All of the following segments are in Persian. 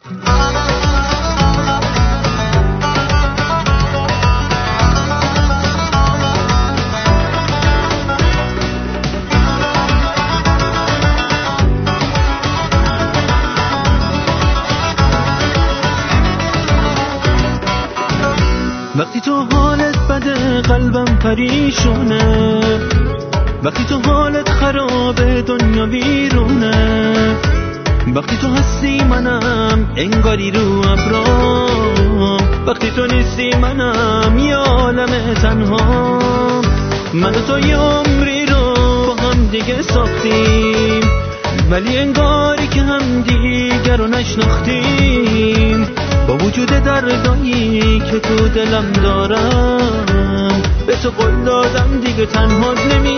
وقتی تو حالت بده قلبم پریشونه، وقتی تو حالت خرابه دنیا ویرونه، وقتی تو هستی منم انگاری رو ابرام، وقتی تو نیستی منم یه عالم تنها. من و تو یه عمری رو با هم دیگه ساختیم، ولی انگاری که هم دیگر رو نشناختیم. با وجود دردایی که تو دلم دارم، به تو قول دادم دیگه تنها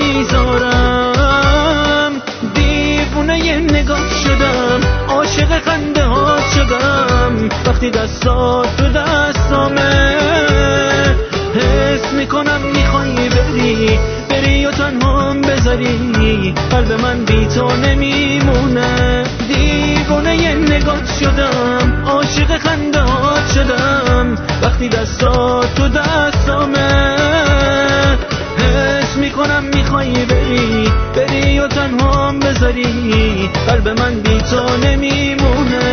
نمیذارم. دیوونه یه نگاه شدم، عاشق خنده ها شدم، وقتی دستات تو دستامه. حس میکنم میخوای بری و تنها بذاری، قلب من بی تو نمیمونه. دیوونه یه نگاه شدم، عاشق خنده ها شدم، وقتی دستات تو دستامه. حس میکنم میخوای بری و تنها بذاری، قلب من بی تو نمیمونه.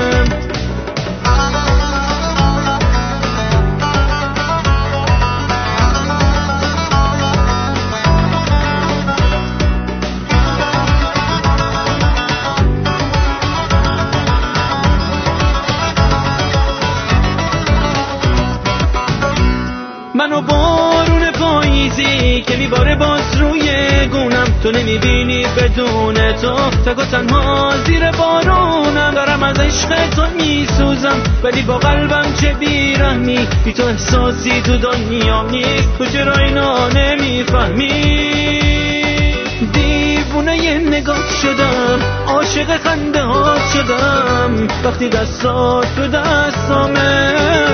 منو بارون پاییزی که میباره باز روی گونم، تو نمیبینی بدون تو تک و تنها زیر بارونم. دارم از عشق تو میسوزم، ولی با قلبم چه بیرحمی، بی تو احساسی تو دنیا نیست. تو چرا اینا نمیفهمی؟ دیوونه یه نگاه شدم، عاشق خنده ها شدم، وقتی دستات تو دستامه.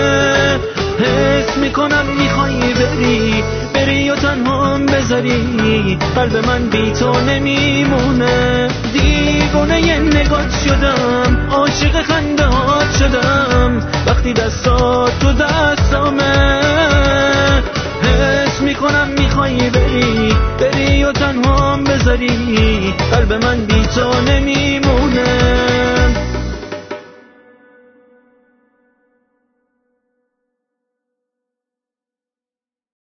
حس میکنم میخوای بری و تنها بذاری، قلب من بی تو نمیمونه. دیوونه یه نگاه شدم، عاشق خنده ها شدم، وقتی دستات تو دستامه. حس میکنم میخوای بری و تنها بذاری، قلب من بی تو نمیمونه.